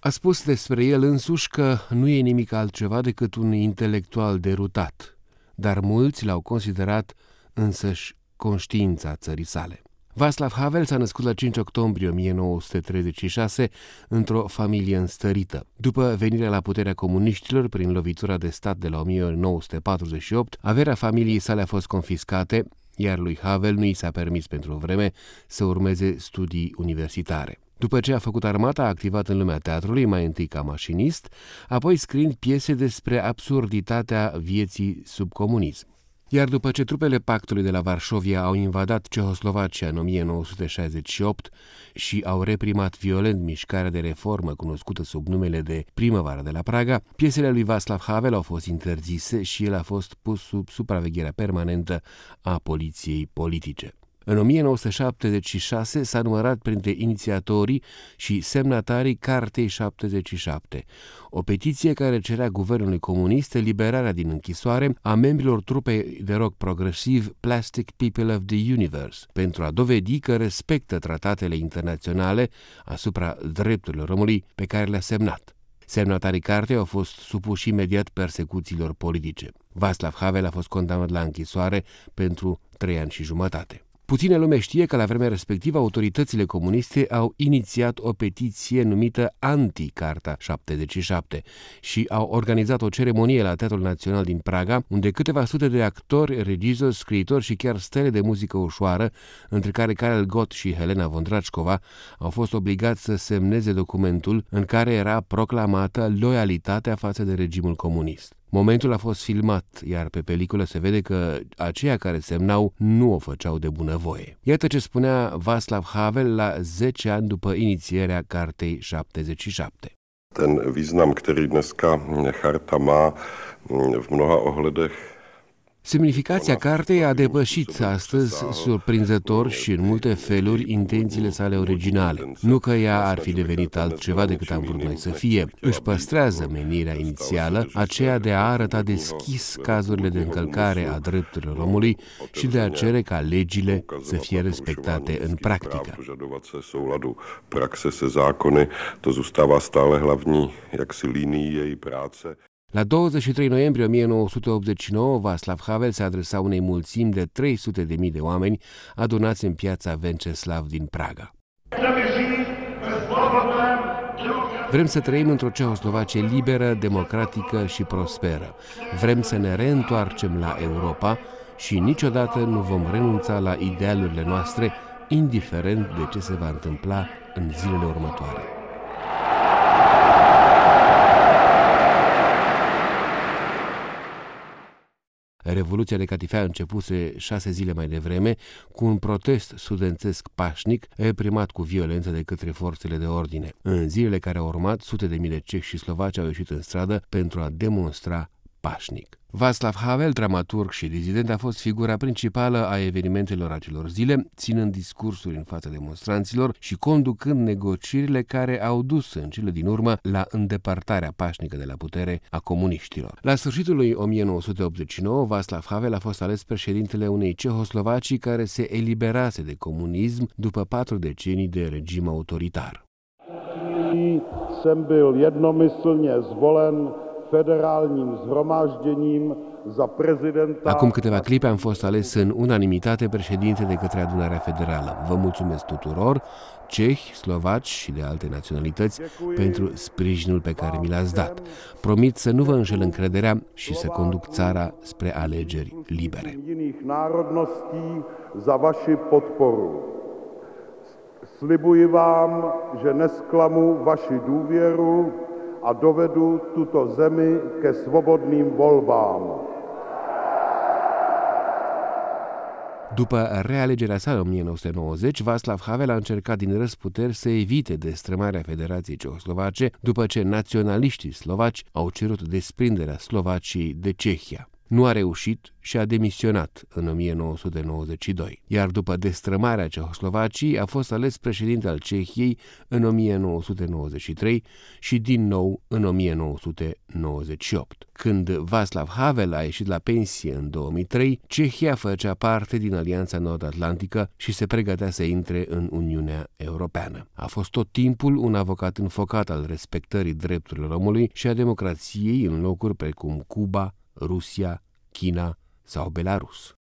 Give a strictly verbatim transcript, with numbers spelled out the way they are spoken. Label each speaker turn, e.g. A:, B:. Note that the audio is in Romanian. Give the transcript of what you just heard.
A: A spus despre el însuși că nu e nimic altceva decât un intelectual derutat, dar mulți l-au considerat însăși conștiința țării sale. Václav Havel s-a născut la cinci octombrie o mie nouă sute treizeci și șase într-o familie înstărită. După venirea la puterea comuniștilor prin lovitura de stat de la o mie nouă sute patruzeci și opt, averea familiei sale a fost confiscate, iar lui Havel nu i s-a permis pentru o vreme să urmeze studii universitare. După ce a făcut armata, a activat în lumea teatrului, mai întâi ca mașinist, apoi scriind piese despre absurditatea vieții sub comunism. Iar după ce trupele pactului de la Varșovia au invadat Cehoslovacia în o mie nouă sute șaizeci și opt și au reprimat violent mișcarea de reformă cunoscută sub numele de Primăvara de la Praga, piesele lui Václav Havel au fost interzise și el a fost pus sub supravegherea permanentă a poliției politice. În o mie nouă sute șaptezeci și șase s-a numărat printre inițiatorii și semnatarii Cartei șaptezeci și șapte, o petiție care cerea guvernului comunist eliberarea din închisoare a membrilor trupei de rock progresiv Plastic People of the Universe, pentru a dovedi că respectă tratatele internaționale asupra drepturilor omului pe care le-a semnat. Semnatarii cartei au fost supuși imediat persecuțiilor politice. Václav Havel a fost condamnat la închisoare pentru trei ani și jumătate. Puțină lume știe că la vremea respectivă autoritățile comuniste au inițiat o petiție numită Anti-Carta șaptezeci și șapte și au organizat o ceremonie la Teatrul Național din Praga, unde câteva sute de actori, regizori, scriitori și chiar stele de muzică ușoară, între care Karel Gott și Helena Vondracova, au fost obligați să semneze documentul în care era proclamată loialitatea față de regimul comunist. Momentul a fost filmat, iar pe peliculă se vede că aceia care semnau nu o făceau de bunăvoie. Iată ce spunea Václav Havel la zece ani după inițierea Cartei șaptezeci și șapte.
B: Ten význam, který dneska charta má v mnoha ohledech.
A: Semnificația cartei a depășit astăzi, surprinzător și în multe feluri, intențiile sale originale. Nu că ea ar fi devenit altceva decât am vrut noi să fie. Își păstrează menirea inițială, aceea de a arăta deschis cazurile de încălcare a drepturilor omului și de a cere ca legile să fie respectate în practică.
B: Praxe se zákony, to zůstává stále hlavní jaksi linií její práce.
A: La douăzeci și trei noiembrie o mie nouă sute optzeci și nouă, Václav Havel se adresa unei mulțimi de trei sute de mii de oameni adunați în piața Venceslav din Praga. Vrem să trăim într-o Cehoslovacie liberă, democratică și prosperă. Vrem să ne reîntoarcem la Europa și niciodată nu vom renunța la idealurile noastre, indiferent de ce se va întâmpla în zilele următoare. Revoluția de catifea începuse șase zile mai devreme cu un protest studențesc pașnic reprimat cu violență de către forțele de ordine. În zilele care au urmat, sute de mii de cehi și slovaci au ieșit în stradă pentru a demonstra pașnic. Václav Havel, dramaturg și dizident, a fost figura principală a evenimentelor acelor zile, ținând discursuri în fața demonstranților și conducând negocierile care au dus în cele din urmă la îndepărtarea pașnică de la putere a comuniștilor. La sfârșitul lui o mie nouă sute optzeci și nouă, Václav Havel a fost ales președintele unei Cehoslovacii care se eliberase de comunism după patru decenii de regim autoritar.
C: Jsem byl jednomyslně zvolen federálním shromážděním za prezidenta.
A: Acum câteva clipe am fost ales în unanimitate președinte de către Adunarea Federală. Vă mulțumesc tuturor, cehi, slovaci și de alte naționalități, pentru sprijinul pe care mi l-ați dat. Promit să nu vă înșel încrederea și să conduc țara spre alegeri libere.
C: Za vaši podporu. Slibuji vám, že nesklamu vaši důvěru a dovedu tuto zemi ke svobodným volbám.
A: După realegerea sa în o mie nouă sute nouăzeci, Václav Havel a încercat din răzputeri să evite destrămarea Federației Cehoslovace după ce naționaliștii slovaci au cerut desprinderea Slovaciei de Cehia. Nu a reușit și a demisionat în o mie nouă sute nouăzeci și doi, iar după destrămarea Cehoslovaciei a fost ales președinte al Cehiei în o mie nouă sute nouăzeci și trei și din nou în o mie nouă sute nouăzeci și opt. Când Václav Havel a ieșit la pensie în două mii trei, Cehia făcea parte din Alianța Nord-Atlantică și se pregătea să intre în Uniunea Europeană. A fost tot timpul un avocat înfocat al respectării drepturilor omului și a democrației în locuri precum Cuba, Rusia, China sau Belarus.